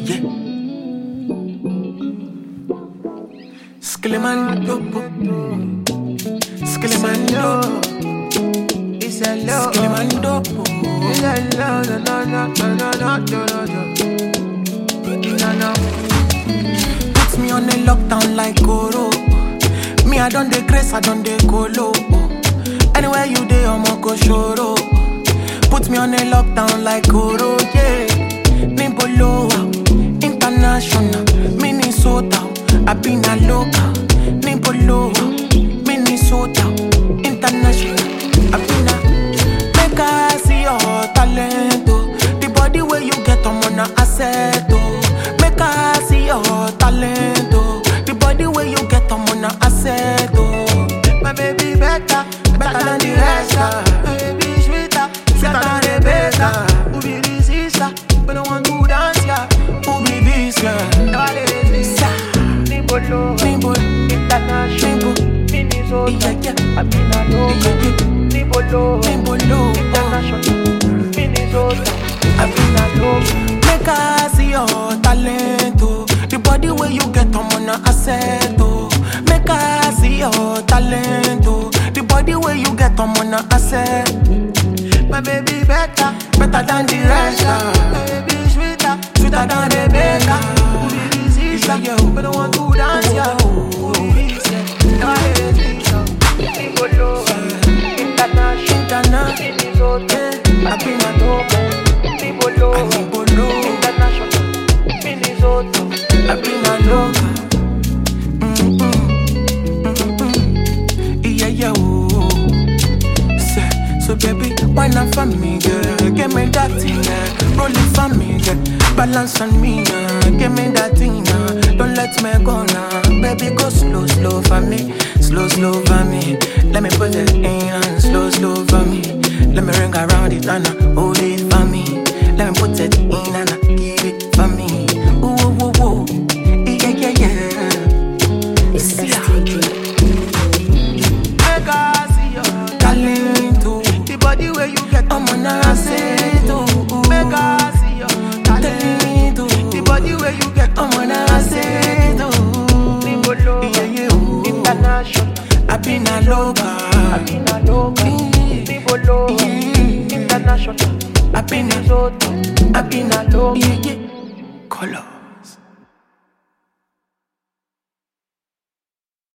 yeah. Skillemando, Skillemando, It's a love. Skillemando. It's a love. No. Puts me on a lockdown like Goro. Me, I done the grace, I done the colo. Anywhere you dey, I'ma go shoro. Put me on a lockdown like Goro, yeah. Nimbolo, international, Minnesota. I been a local. Nimbolo, Minnesota, international. I been a make I see your talent, oh. The body where you get, I'm on a asset, oh. Make I see your talent, oh. The body where you get, I'm on a asset, oh. My baby better than the rest. My baby sweeter than the best. Who be the sister? We don't want to dance, yeah. Who be this girl? Nobody resist. Nimbolo, international, Minnesota. I been a local. Nimbolo, international, Minnesota. I been a local. Make I see your talent, oh. The body where you get, I'm on a asset, oh. Make I see your talent, oh. The body where you get, I'm on a asset. My baby better than the rest, My baby sweeter than the best. Who be the sister? We don't want to dance, yeah. Who be this, yeah? Nobody resist. Nimbolo, international, Minnesota. I been a local. Nimbolo, international, Minnesota. I been a local. Yeah, oh. So baby, why not for me, girl? Give me that thing, roll it for me, girl. Balance on me, give me that thing, don't let me go now. Baby, go slow for me, slow for me. Let me put it in and slow for me. Let me ring around it and hold it for me. Let me put it in and give it for me. Ooh, yeah. It's Make I see your Talent, oh. the body where you get. I'm on a asset, oh. Make I see your Talent, oh. the body where you get. I'm on a asset, oh. Nimbolo, Yeah, oh. international. I been a local. I been a local. Nimbolo, international. I been a Minnesota. I been a local. Color.